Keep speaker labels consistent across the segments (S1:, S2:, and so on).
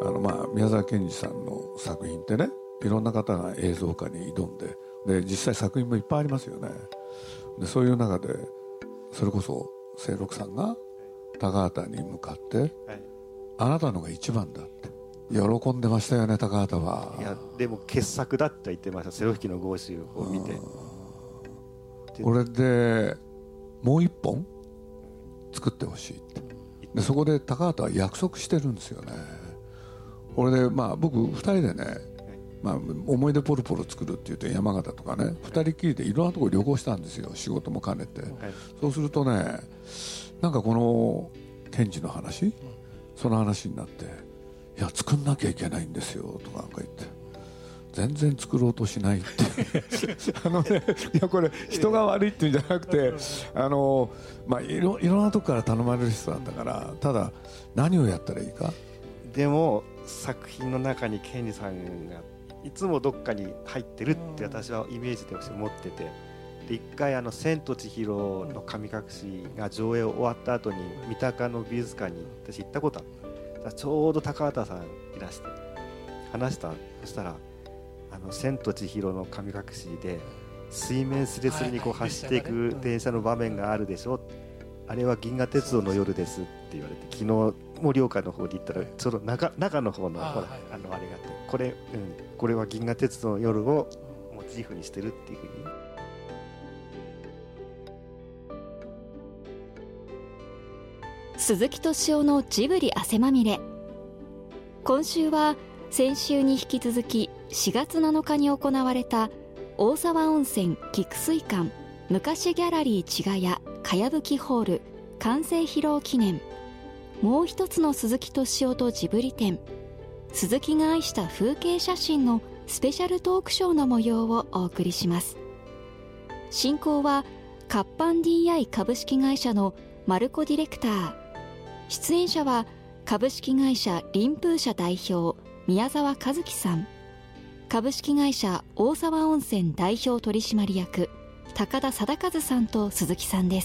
S1: 宮沢賢治さんの作品ってね、いろんな方が映像化に挑んで、実際作品もいっぱいありますよね。でそういう中でそれこそ清六さんが高畑に向かって、あなたのが一番だって喜んでましたよね、高畑は。
S2: いやでも傑作だって言ってました。セロ弾きの号集を見て、
S1: これでもう一本作ってほしいって。でそこで高畑は約束してるんですよね。これで僕2人でね、思い出ポルポル作るって言って山形とかね、2人きりでいろんなところ旅行したんですよ、仕事も兼ねて。そうするとね、なんかこの賢治の話、その話になって、いや作んなきゃいけないんですよとかなんか言って、全然作ろうとしないっていやこれ人が悪いっていうんじゃなくて、いろんなとこから頼まれる人だったから、ただ何をやったらいいか。
S2: でも作品の中に賢治さんがいつもどっかに入ってるって私はイメージとして持ってて、で一回千と千尋の神隠しが上映終わった後に三鷹の美術館に私行ったことあった。ちょうど高畑さんいらして話した。そしたら千と千尋の神隠しで水面すれすれに走っていく電車の場面があるでしょ、あれは銀河鉄道の夜ですって言われて、昨日盛岡の方に行ったらちょうど中の方のあれがあって、これは銀河鉄道の夜をモチーフにしてるっていうふうに。
S3: 鈴木敏夫のジブリ汗まみれ。今週は先週に引き続き4月7日に行われた大沢温泉菊水館昔ギャラリー千賀屋かやぶきホール完成披露記念、もう一つの鈴木敏夫とジブリ展、鈴木が愛した風景写真のスペシャルトークショーの模様をお送りします。進行は活版 DI 株式会社のマルコディレクター、出演者は株式会社リンプー社代表宮沢和樹さん、株式会社大沢温泉代表取締役高田貞和さんと鈴木さんです。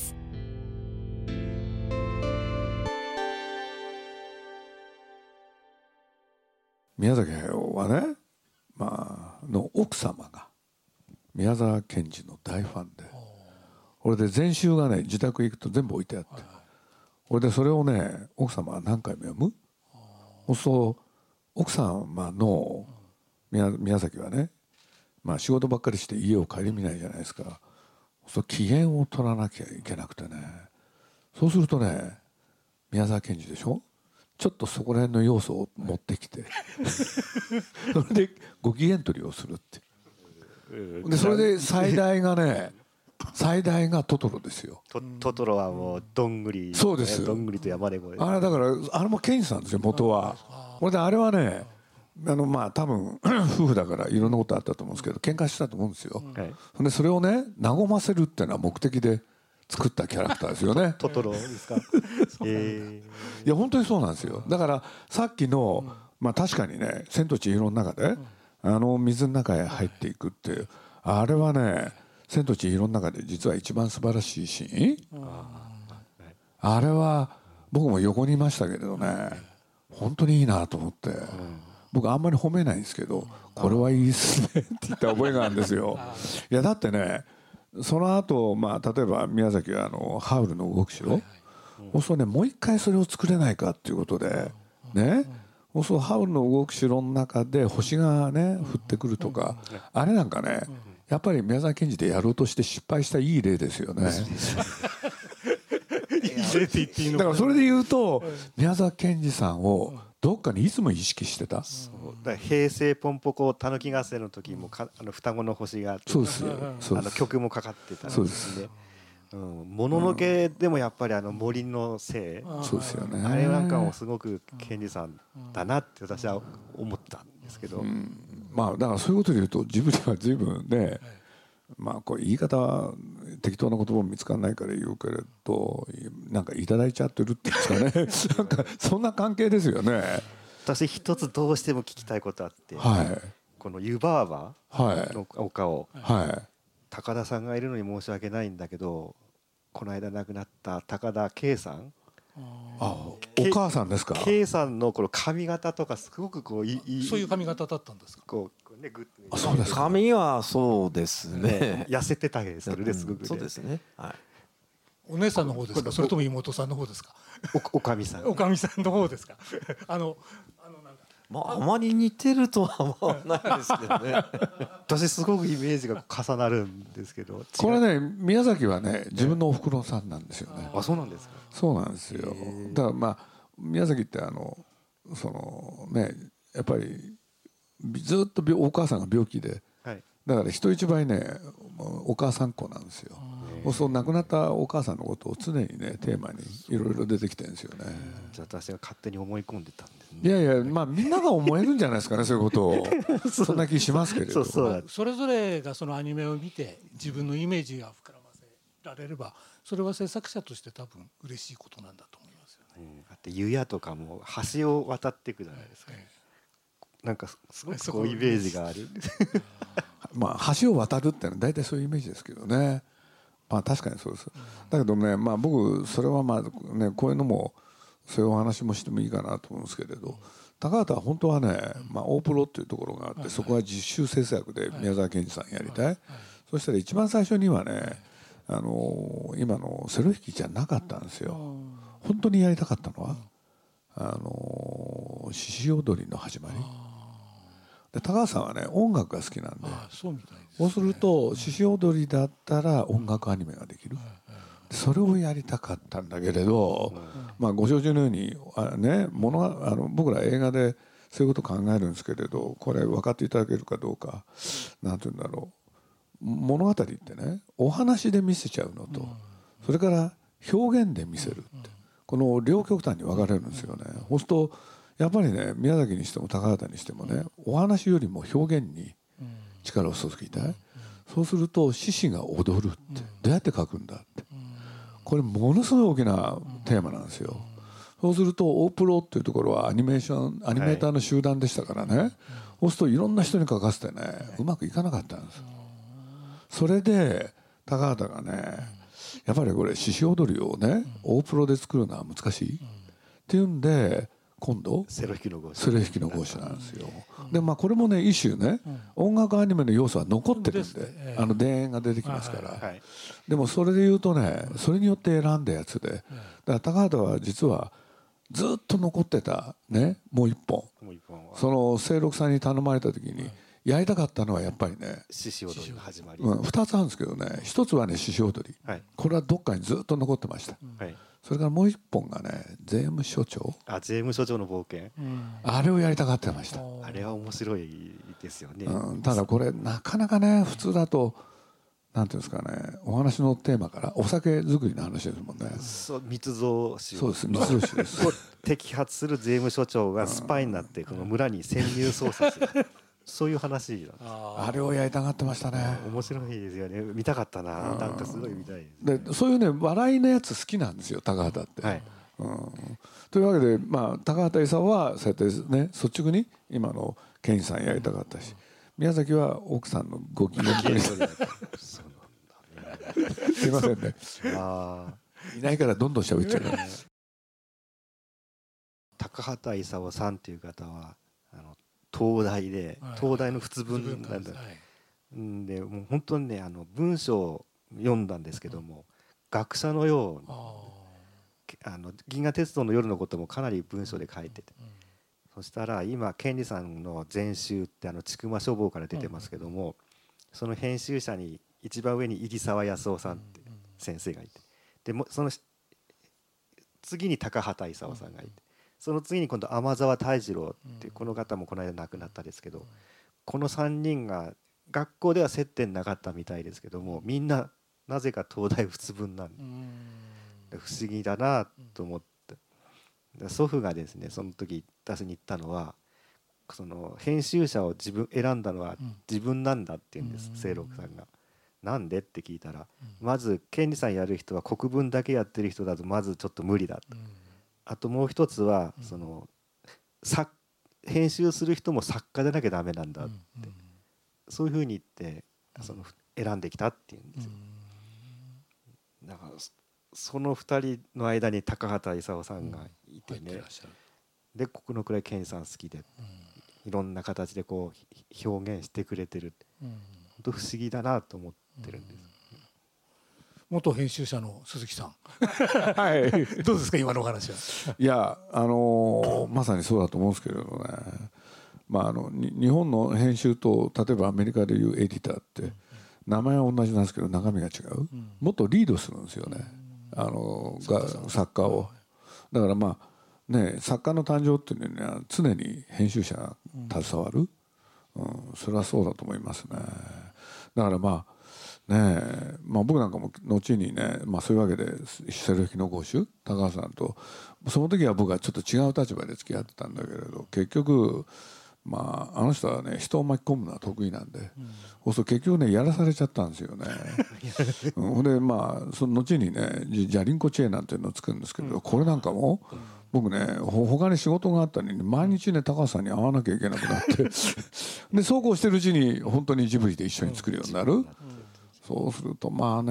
S1: 宮崎駿はね、の奥様が宮沢賢治の大ファンで、これで全集がね自宅行くと全部置いてあって、これでそれをね奥様は何回も読む。そうすると奥様の宮崎はね、仕事ばっかりして家を顧みないじゃないですか。そう機嫌を取らなきゃいけなくてね、そうするとね宮沢賢治でしょ、ちょっとそこら辺の要素を持ってきてそれでご機嫌取りをするってで、それで最大がトトロですよ。
S2: トトロはもうどんぐり、
S1: そうです、
S2: どんぐりと山でも
S1: あれだからあれも賢治さんですよ元は。これであれはね多分夫婦だからいろんなことあったと思うんですけど喧嘩したと思うんですよ、でそれをね和ませるっていうのは目的で作ったキャラクターですよね
S2: トトロですか
S1: いや本当にそうなんですよ。だからさっきの、確かにね千と千尋の中で水の中へ入っていくっていう、あれはね千と千尋の中で実は一番素晴らしいシーン。あれは僕も横にいましたけれどね、本当にいいなと思って、僕あんまり褒めないんですけど、これはいいっすねって言った覚えがあるんですよ。いやだってねその後、例えば宮崎はハウルの動く城、そうするとねもう一回それを作れないかっていうことでね、そうするとハウルの動く城の中で星がね降ってくるとか、あれなんかねやっぱり宮沢賢治でやろうとして失敗したいい例ですよねだからそれで言うと宮沢賢治さんをどっかにいつも意識してた。
S2: だ平成ポンポコたぬき合戦の時も双子の星があって、
S1: そうですよ、
S2: 曲もかかってたんですね。
S1: そうです、
S2: もののけでもやっぱり森のせい、
S1: そうですよね、
S2: あれなんかもすごく賢治さんだなって私は思ったんですけど、
S1: だからそういうことで言うとジブリは随分ね、これ言い方は適当な言葉も見つからないから言うけれど、なんかいただいちゃってるっていうんですかねなんかそんな関係ですよね。
S2: 私一つどうしても聞きたいことあって、この湯婆婆のお顔、高田さんがいるのに申し訳ないんだけど、この間亡くなった高田圭さん
S1: お母さんですか。
S2: K さんのこの髪型とかすごくこう
S4: そういう髪型だったんですか。
S2: こうねグッと
S1: そうですか。
S5: 髪はそうですね。
S2: 痩せてたわけですけどね、すごくね。
S5: そうですね。はい。
S4: お姉さんの方ですか、それとも妹さんの方ですか。
S2: おかみさん。
S4: おかみさんの方ですか。なんか
S5: まああまり似てるとは思わないですけどね。
S2: 私すごくイメージが重なるんですけど。
S1: これね、宮崎はね自分のおふくろさんなんですよね。
S2: あ、そうなんですか。
S1: そうなんですよ。だからまあ宮崎ってそのねやっぱりずっとお母さんが病気で、
S2: はい、
S1: だから人一倍ねお母さん子なんですよ。そう亡くなったお母さんのことを常にねテーマにいろいろ出てきてるんですよね。
S2: じゃあ私が勝手に思い込んでたんですね。
S1: いやいや、まあみんなが思えるんじゃないですかね、そういうことを。そんな気しますけれど。
S4: それぞれがそのアニメを見て自分のイメージが膨らませられれば、それは制作者として多分嬉しいことなんだと思いますよね。
S2: だって湯屋とかも橋を渡っていくじゃないですか。なんかすごくこうイメージがある。
S1: まあ橋を渡るってのは大体そういうイメージですけどね。まあ確かにそうです。だけどね、まあ僕それはまあねこういうのもそういうお話もしてもいいかなと思うんですけれど、高畑は本当はね、まあ大プロっていうところがあって、そこは実習制作で宮沢賢治さんやりたい。そしたら一番最初にはね、今のセロ弾きじゃなかったんですよ。本当にやりたかったのは獅子踊りの始まり。で高畑さんはね音楽が好きなんで、そうすると獅子踊りだったら音楽アニメができる。それをやりたかったんだけれど、まあご承知のようにね僕ら映画でそういうこと考えるんですけれど、これ分かっていただけるかどうか、なんていうんだろう、物語ってねお話で見せちゃうのと、それから表現で見せるって、この両極端に分かれるんですよね。そうするとやっぱりね宮崎にしても高畑にしてもね、お話よりも表現に力を注ぎたい。そうすると獅子が踊るってどうやって書くんだって、これものすごい大きなテーマなんですよ。そうするとオープロっていうところはアニメーターの集団でしたからね、そうするといろんな人に書かせてねうまくいかなかったんです。それで高畑がねやっぱりこれ獅子踊りをねオープロで作るのは難しいっていうんで、今度セロ弾きの号手なんですよ。でまあこれもね一種ね、音楽アニメの要素は残ってるんで、田園が出てきますから。でもそれで言うとね、それによって選んだやつで、だから高畑は実はずっと残ってたねもう一本、その清六さんに頼まれた時にやりたかったのはやっぱりね
S2: 獅子踊りの始まり、
S1: 2つあるんですけどね、1つはね獅子踊り、これはどっかにずっと残ってました。それからもう一本がね税務署長、
S2: 税務署長の冒険、
S1: あれをやりたがってました。
S2: あれは面白いですよね。
S1: ただこれなかなかね普通だとなんていうんですかね、お話のテーマからお酒作りの話ですもんね。
S2: そう密造酒を、
S1: そうです密造酒です
S2: 摘発する税務署長がスパイになってこの村に潜入捜査するそういう話なんです。
S1: あれをやりたがってましたね。
S2: 面白いですよね。見たかったな。なんかすごい見たい
S1: です。でそういうね笑いのやつ好きなんですよ高畑って。というわけでまあ高畑勲はそうやってね率直に今のケンジさんやりたかったし、宮崎は奥さんのご機嫌取りすいませんね。いないからどんどん喋っちゃう。
S2: 高畑勲さんっていう方は東大で、東大の仏文なんだ。でもう本当にね文章を読んだんですけども、学者のよう銀河鉄道の夜のこともかなり文章で書いてて、そしたら今賢治さんの全集って千曲書房から出てますけども、その編集者に一番上に入澤康夫さんって先生がいて、でもその次に高畑勲さんがいて、その次に今度天沢泰二郎ってこの方もこの間亡くなったですけど、この3人が学校では接点なかったみたいですけども、みんななぜか東大仏文なんで不思議だなと思って、祖父がですねその時私に言ったのは、その編集者を選んだのは自分なんだって言うんです、清六さんが。なんでって聞いたら、まず賢治さんやる人は国文だけやってる人だとまずちょっと無理だと。あともう一つはその編集する人も作家でなきゃダメなんだって、そういうふうに言って選んできたっていうんですよ。だからその2人の間に高畑勲さんがいてね、
S4: 入ってらっしゃる。
S2: でこのくらい健二さん好きで、いろんな形でこう表現してくれてる、本当不思議だなと思ってるんです。
S4: 元編集者の鈴木さん
S1: はい、
S4: どうですか今のお話は。
S1: いやまさにそうだと思うんですけれどね、日本の編集と例えばアメリカでいうエディターって名前は同じなんですけど中身が違う、もっとリードするんですよね、作家を。だから作家の誕生っていうのは常に編集者が携わる、それはそうだと思いますね。だから僕なんかも後にね、そういうわけでセルフの合衆高橋さんとその時は僕はちょっと違う立場で付き合ってたんだけれど、結局あの人はね人を巻き込むのは得意なんで、そうすると結局ねやらされちゃったんですよね。ほんでその後にねじゃリンコチェなんていうのを作るんですけど、これなんかも僕ね他に仕事があったのに毎日ね高橋さんに会わなきゃいけなくなってでそうこうしてるうちに本当にジブリで一緒に作るようになる。そうすると毎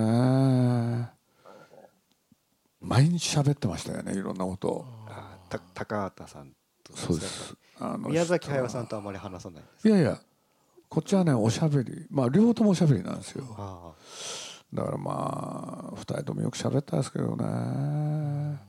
S1: 日喋ってましたよね、いろんなことを。
S2: 高畑さんとか。
S1: そうです。
S2: 宮崎駿さんとあまり話さない。
S1: いやいや、こっちはねおしゃべり、両方ともおしゃべりなんですよ。だから2人ともよく喋ったんですけどね。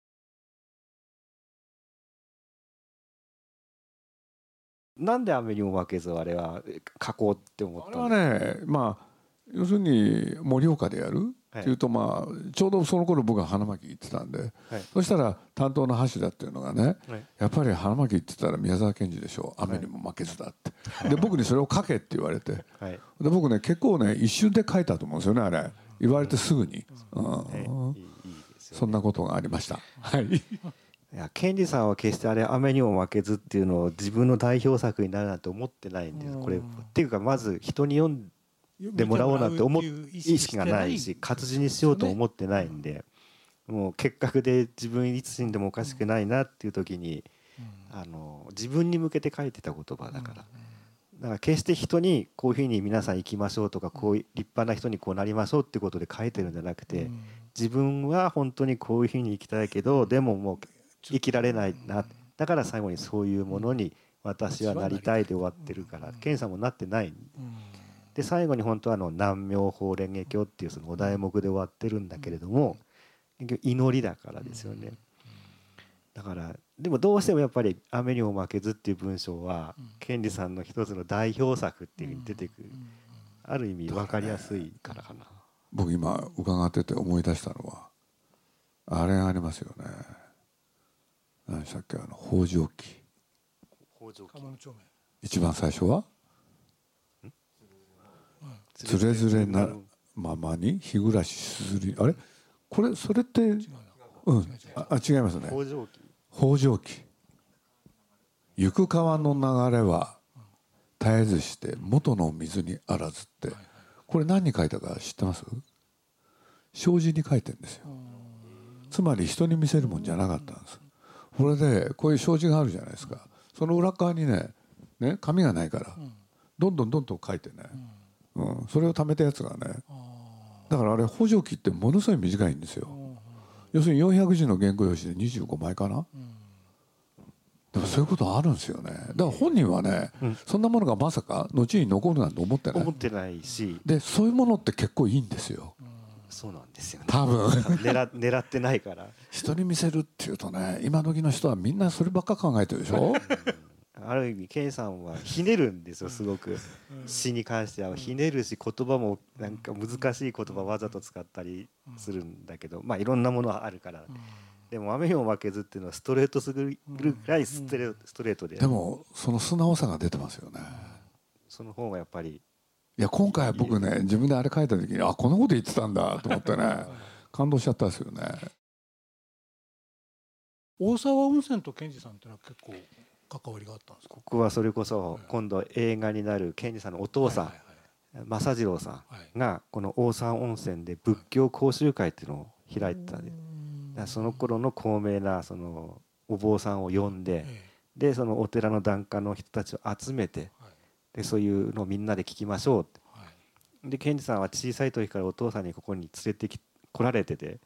S2: なんで雨にも負けずあれは書こうって思ったんですか。
S1: あれはね要するに盛岡でやるっていうと、ちょうどその頃僕は花巻行ってたんで、そしたら担当の橋田っていうのがね、やっぱり花巻行ってたら宮沢賢治でしょ、雨にも負けずだって、で僕にそれを書けって言われて、で僕ね結構ね一瞬で書いたと思うんですよね、あれ言われてすぐに。そんなことがありました。はい。
S2: いや賢治さんは決してあれ雨にも負けずっていうのを自分の代表作になるなんて思ってないんです。これっていうかまず人に読んでもらおうなんて意識がないし活字にしようと思ってないんで、もう結核で自分いつ死んでもおかしくないなっていう時に自分に向けて書いてた言葉だから、だから決して人にこういうふうに皆さん生きましょうとかこういう立派な人にこうなりましょうっていうことで書いてるんじゃなくて、自分は本当にこういうふうに生きたいけどでももう生きられないな、だから最後にそういうものに私はなりたいで終わってるから、健さんもなってないで、最後に本当は南明法蓮華経っていうそのお題目で終わってるんだけれども、祈りだからですよね。だからでもどうしてもやっぱり雨にも負けずっていう文章は賢治さんの一つの代表作っていうふうに出てくる、ある意味分かりやすいからかな。
S1: 僕今伺ってて思い出したのはあれがありますよね。何でしたっけ、北条記。一番最初はつれづれなままに日暮らしすずり、あれこれそれって違いますね。北条記。行く川の流れは絶えずして元の水にあらずって、これ何に書いたか知ってます？障子に書いてるんですよ。つまり人に見せるもんじゃなかったんです。これでこういう障子があるじゃないですか。その裏側にね紙がないからどんどん書いてね、それを貯めたやつがね、だからあれ北条記ってものすごい短いんですよ。要するに400字の原稿用紙で25枚かな。でもそういうことあるんですよね。だから本人はね、そんなものがまさか後に残るなんて思ってない
S2: し、
S1: でそういうものって結構いいんですよ。
S2: そうなんですよね。
S1: 多分
S2: 狙ってないから
S1: 人に見せるっていうとね、今時の人はみんなそればっか考えてるでしょ。
S2: ある意味健さんはひねるんですよ、すごく。詩に関してはひねるし、言葉もなんか難しい言葉わざと使ったりするんだけど、いろんなものはあるから、でも雨にも負けずっていうのはストレートすぎるぐらいストレートで、
S1: でもその素直さが出てますよね。
S2: その方がやっぱり。
S1: いや今回僕ね自分であれ書いた時にこんなこと言ってたんだと思ってね感動しちゃったんですよね。
S4: 大沢温泉と賢治さんってのは結構関わりがあったんですか？
S2: ここはそれこそ今度映画になる賢治さんのお父さん、正次郎さんがこの大沢温泉で仏教講習会っていうのを開いてたんで、その頃の高名なそのお坊さんを呼んで、でそのお寺の檀家の人たちを集めて、でそういうのをみんなで聞きましょうって。で賢治さんは小さい時からお父さんにここに連れて来られてて、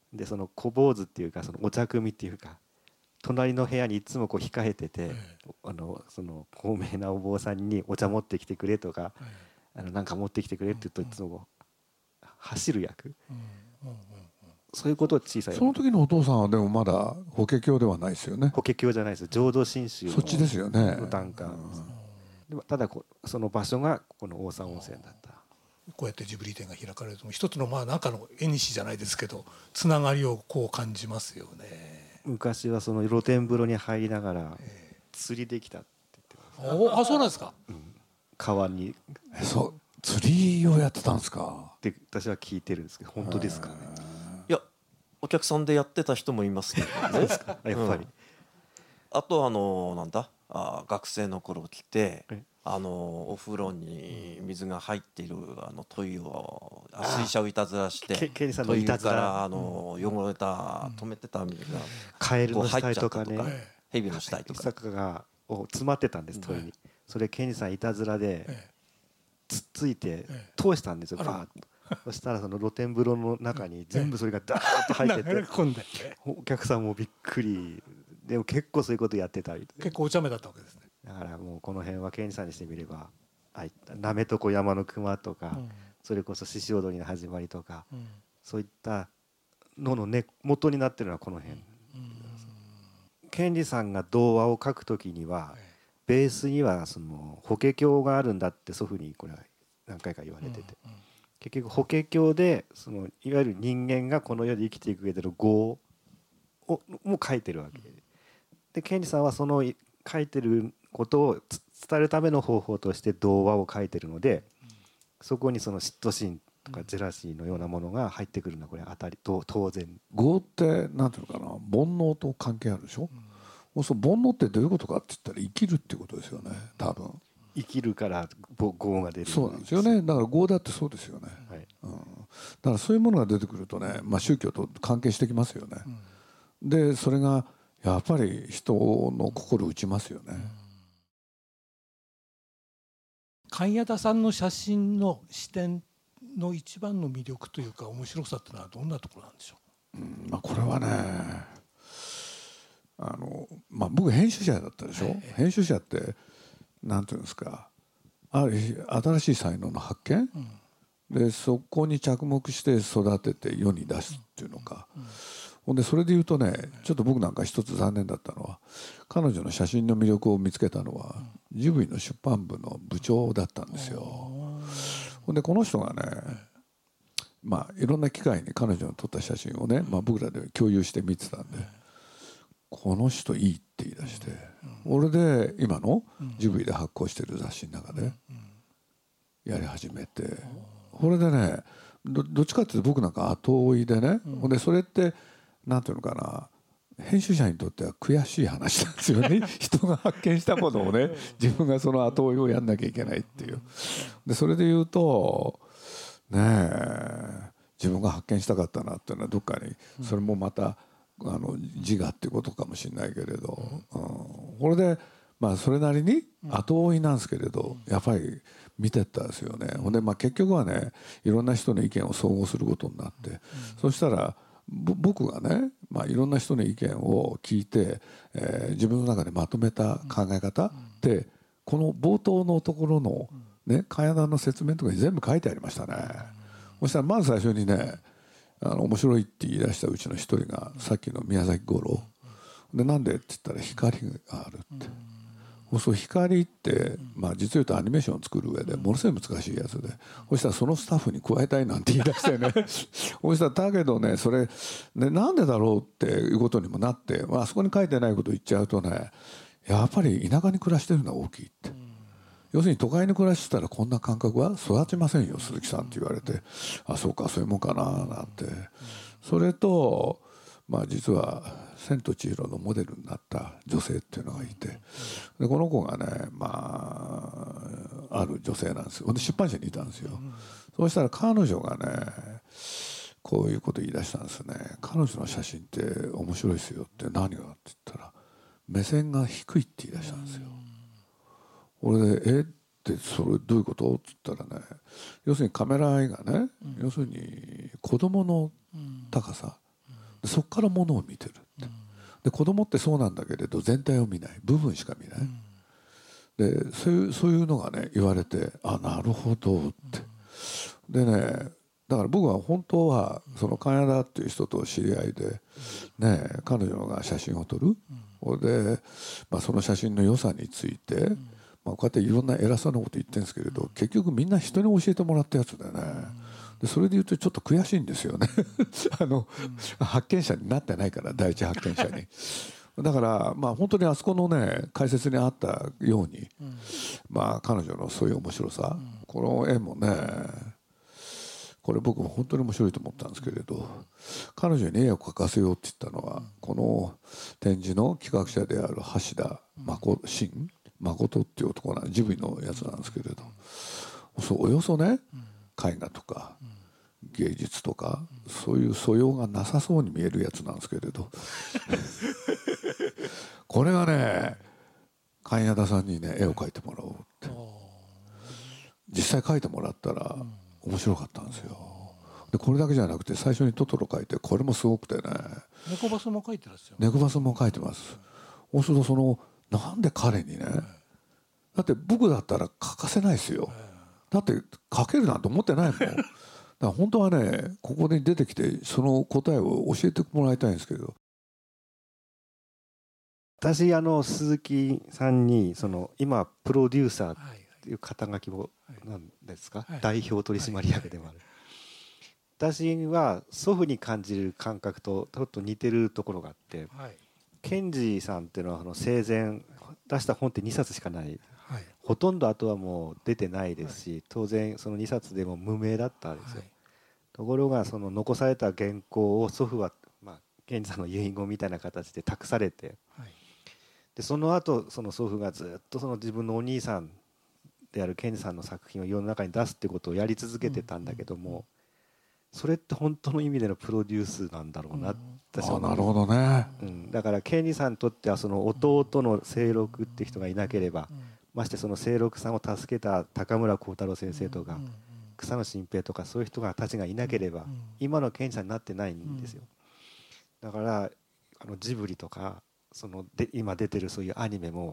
S2: でその小坊主っていうかそのお茶組っていうか隣の部屋にいつもこう控えてて、その高名なお坊さんにお茶持ってきてくれとか、なんか持ってきてくれって言うといつも走る役、そういうことを小さい
S1: その時のお父さんはでもまだ法華経ではないですよね。
S2: 法華経じゃないです、浄土真宗の
S1: そっちですよね。
S2: 檀家、でもただその場所がこの大沢温泉だった。
S4: こうやってジブリ展が開かれると一つのまあ中の縁じゃないですけどつながりをこう感じますよね。
S2: 昔はその露天風呂に入りながら釣りできたって言ってます。
S4: あ、そうなんですか。
S2: 川に
S1: そう釣りをやってたんですか
S2: って私は聞いてるんですけど本当ですかね。
S5: いやお客さんでやってた人もいますけどね
S2: やっぱり、
S5: あとなんだ学生の頃来てお風呂に水が入っているトイを水車をいたずらして
S2: ケリーさんのいたずら
S5: から汚れた止めてた水が
S2: カエルの死体とかね、
S5: ヘビの死体とか
S2: 坂が詰まってたんですトイに。それケニーさんいたずらでつっついて通したんですよ、バーッと。そしたらその露天風呂の中に全部それがダーッと入ってて、お客さんもびっくり。でも結構そういうことやってたり、
S4: 結構お茶目だったわけですね。
S2: だからもうこの辺はケニーさんにしてみればなめとこ山の熊とか、それこそ獅子踊りの始まりとか、そういったののね元になってるのはこの辺。ケンジさんが童話を書くときにはベースにはその法華経があるんだって祖父にこれは何回か言われてて、結局法華経でそのいわゆる人間がこの世で生きていく上での業をも書いてるわけで、ケンジさんはその書いてることを伝えるための方法として童話を書いてるので、そこにその嫉妬心とかジェラシーのようなものが入ってくるのはこれ当然。
S1: 業ってなんていうのかな、煩悩と関係あるでしょ。そう煩悩ってどういうことかって言ったら生きるっていうことですよね。多分
S2: 生きるから業が出る。
S1: そうなんですよね。だから業だってそうですよね、だからそういうものが出てくるとね、宗教と関係してきますよね、でそれがやっぱり人の心を打ちますよね。
S4: 神谷田さんの写真の視点の一番の魅力というか面白さってのはどんなところなんでしょう。
S1: これはね、僕編集者だったでしょ、編集者ってなんていうんですか、新しい才能の発見、でそこに着目して育てて世に出すっていうのか、ほんでそれで言うとね、ちょっと僕なんか一つ残念だったのは、彼女の写真の魅力を見つけたのはジブリの出版部の部長だったんですよ。ほんでこの人がね、いろんな機会に彼女の撮った写真をね、僕らで共有して見てたんで、この人いいって言い出して、俺で今のジブリで発行してる雑誌の中でやり始めて、これでね どっちかっていうと僕なんか後追いでね、ほんでそれってなんていうのかな、編集者にとっては悔しい話なんですよね人が発見したものをね自分がその後追いをやんなきゃいけないっていう。でそれで言うとねえ、自分が発見したかったなっていうのはどっかに、それもまた自我っていうことかもしれないけれど、これでそれなりに後追いなんですけれど、やっぱり見てったんですよね。ほんで結局はね、いろんな人の意見を総合することになって、そしたら僕がね、いろんな人の意見を聞いて、自分の中でまとめた考え方ってこの冒頭のところのね、茅田の説明とかに全部書いてありましたね。そしたらまず最初にね、面白いって言い出したうちの一人がさっきの宮崎五郎で、なんでって言ったら光があるって。そう光って、実を言うとアニメーションを作る上でものすごい難しいやつで、そしたらそのスタッフに加えたいなんて言い出してねそしたらだけどね、それね、なんでだろうっていうことにもなって、あそこに書いてないことを言っちゃうとね、やっぱり田舎に暮らしてるのは大きいって。要するに都会に暮らしてたらこんな感覚は育ちませんよ鈴木さんって言われて、そうかそういうもんかななんて。それと実は千と千尋のモデルになった女性っていうのがいて、でこの子がね、ある女性なんですよ。で出版社にいたんですよ。そうしたら彼女がねこういうこと言い出したんですね。彼女の写真って面白いですよって。何がって言ったら、目線が低いって言い出したんですよ。俺でってそれどういうことって言ったらね、要するにカメラ愛がね、要するに子供の高さでそこからものを見てるって。で子供ってそうなんだけれど全体を見ない、部分しか見ない、でそういうのがね言われて、あ、なるほどって。でね、だから僕は本当はその金田っていう人と知り合いで、ね、彼女が写真を撮る、で、その写真の良さについて、こうやっていろんな偉そうなこと言ってるんですけれど、結局みんな人に教えてもらったやつでね、でそれで言うとちょっと悔しいんですよね発見者になってないから、第一発見者に。だから本当にあそこのね解説にあったように、彼女のそういう面白さ、この絵もね、これ僕も本当に面白いと思ったんですけれど、彼女に絵を描かせようって言ったのは、この展示の企画者である橋田誠っていう男ジブリのやつなんですけれど、およそね絵画とか芸術とかそういう素養がなさそうに見えるやつなんですけれどこれがね、金田さんにね絵を描いてもらおうって、実際描いてもらったら面白かったんですよ。でこれだけじゃなくて、最初にトトロ描いて、これもすごくてね、
S4: 猫バスも描いてるんですよ。
S1: 猫バスも描いてます。そうするとなんで彼にね、だって僕だったら描かせないですよ。だって描けるなんて思ってないもん。だから本当はね、ここに出てきてその答えを教えてもらいたいんですけど。
S2: 私鈴木さんに今プロデューサーっていう肩書きもなんですか、代表取締役でもある。私は祖父に感じる感覚とちょっと似てるところがあって、賢治さんっていうのは生前出した本って2冊しかない、ほとんどあとはもう出てないですし、当然その2冊でも無名だったんですよ。ところが残された原稿を祖父は賢治さんの遺言みたいな形で託されて、でその後祖父がずっと自分のお兄さんである賢治さんの作品を世の中に出すってことをやり続けてたんだけども、それって本当の意味でのプロデュースなんだろうなって私は思う。
S1: なるほどね、
S2: だから賢治さんにとっては弟の清六って人がいなければ、まして清六さんを助けた高村光太郎先生とか、草野心平とかそういう人たちがいなければ、今の賢治さんになってないんですよ。だからジブリとか今出てるそういうアニメも、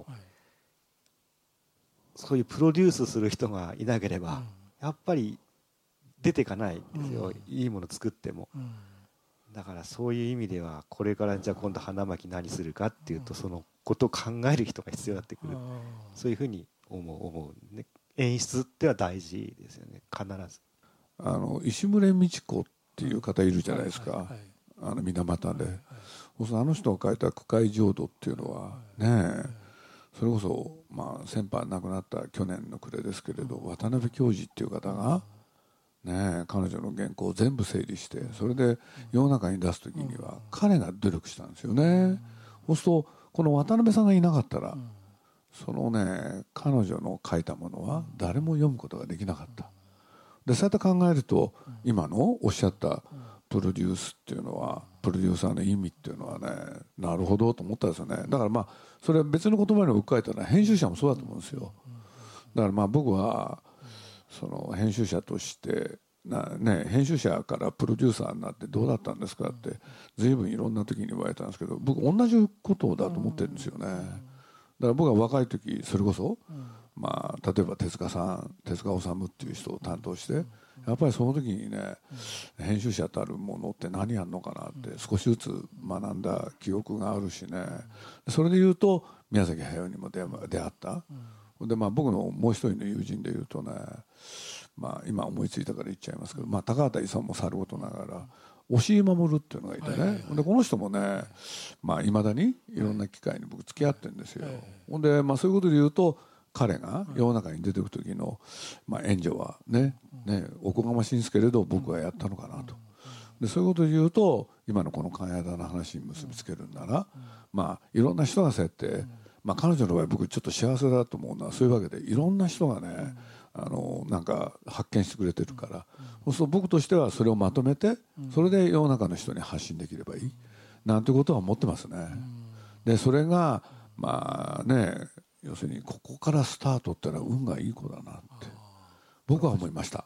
S2: そういうプロデュースする人がいなければ、やっぱり出ていかないんですよ、いいもの作っても。だからそういう意味では、これからじゃあ今度花巻何するかっていうと、そのことを考える人が必要になってくる、そういうふうに思うね。演出っては大事ですよね、必ず。
S1: 石牟礼道子っていう方いるじゃないですか、水俣で、あの人が書いた「句会浄土」っていうのはね、それこそ先般亡くなった去年の暮れですけれど、渡辺教授っていう方がね、彼女の原稿を全部整理して、それで世の中に出す時には彼が努力したんですよね。そうするとこの渡辺さんがいなかったら、そのね彼女の書いたものは誰も読むことができなかった。でそうやって考えると、今のおっしゃったプロデュースっていうのは、プロデューサーの意味っていうのはね、なるほどと思ったんですよね。だからそれは別の言葉に置き換えたら編集者もそうだと思うんですよ。だから僕は編集者として編集者からプロデューサーになってどうだったんですかって随分いろんな時に言われたんですけど、僕同じことだと思ってるんですよね。だから僕は若い時、それこそ例えば手塚治虫っていう人を担当して、やっぱりその時にね、編集者たるものって何やるのかなって少しずつ学んだ記憶があるしね。それで言うと宮崎駿にも出会った。で僕のもう一人の友人で言うとね、今思いついたから言っちゃいますけど、高畑勲もさることながら押井守っていうのがいてね、でこの人もねいまだにいろんな機会に僕付き合ってるんですよ。ほんでそういうことで言うと、彼が世の中に出てくる時の援助はねおこがましいんですけれど、僕はやったのかなと。でそういうことで言うと、今のこの金田の話に結びつけるなら、いろんな人がそうやって、彼女の場合僕ちょっと幸せだと思うのはそういうわけで、いろんな人がねなんか発見してくれてるから、そうすると僕としてはそれをまとめて、それで世の中の人に発信できればいいなんてことは思ってますね。でそれが要するにここからスタートってのは運がいい子だなって僕は思いました。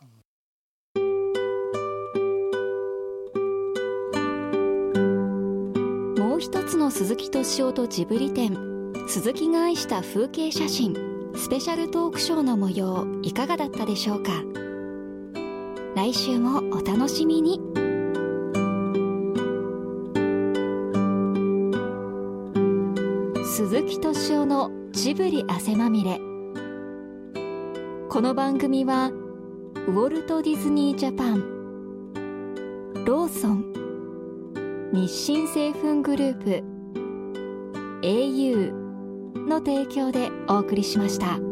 S3: 一つの鈴木敏夫とジブリ展、鈴木が愛した風景写真スペシャルトークショーの模様、いかがだったでしょうか。来週もお楽しみに。鈴木敏夫のジブリ汗まみれ。この番組はウォルト・ディズニー・ジャパン、ローソン、日清製粉グループ、au の提供でお送りしました。